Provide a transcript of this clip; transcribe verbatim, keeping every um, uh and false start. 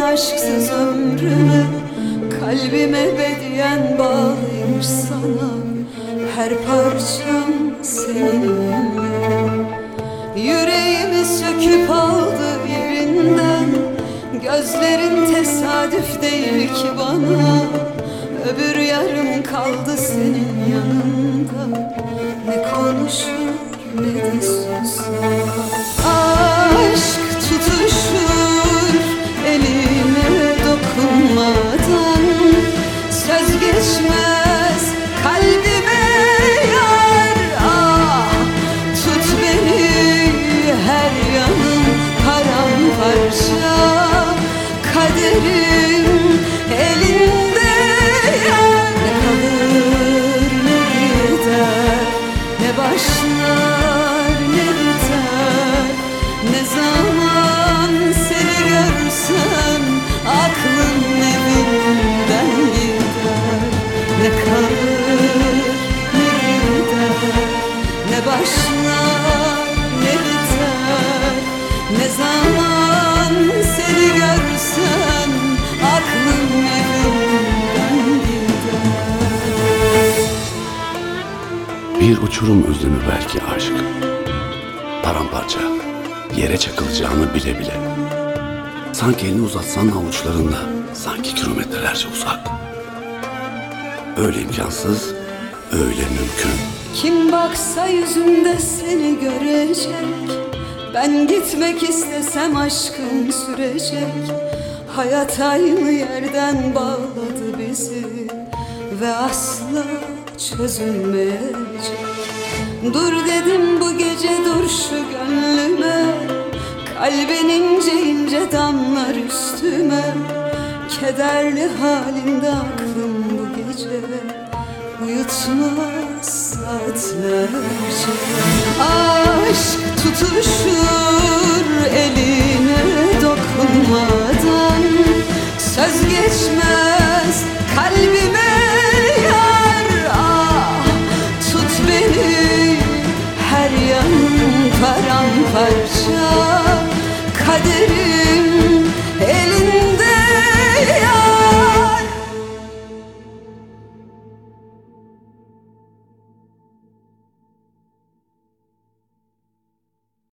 aşksız ömrümü, kalbim ebediyen bağlıymış sana. Her parçam seninle. Yüreğimi söküp aldı yerinden, gözlerin tesadüf değil ki bana. Öbür yarım kaldı senin yanında, ne konuşur ne de susar. Aşk tutuşur eline dokunmadan, söz geçmez kalbime yar. Ah, tut beni her yanım paramparça, kaderim elinde yar. Ne kalır ne gider, ne başlar ne biter. Ne zaman seni görsem aklım evinden gider. Ne kalır ne gider, ne başlar ne biter. Ne zaman seni görsem aklım evinden gider. Bir uçurum özlemi belki aşk, paramparça, yere çakılacağını bile bile. Sanki elini uzatsan avuçlarında, sanki kilometrelerce uzak. Öyle imkansız, öyle mümkün. Kim baksa yüzümde seni görecek. Ben gitmek istesem aşkım sürecek. Hayat aynı yerden bağladı bizi ve asla çözülmeyecek. Dur dedim bu gece, dur şu gönlüme. Kalbin ince ince damlar üstüme. Kederli halinde aklım bu gece uyutmaz saatlerce. Aşk tutuşur eline dokunmadan, söz geçmez kalbime yar. Ah, tut beni her yanım paramparça, kaderim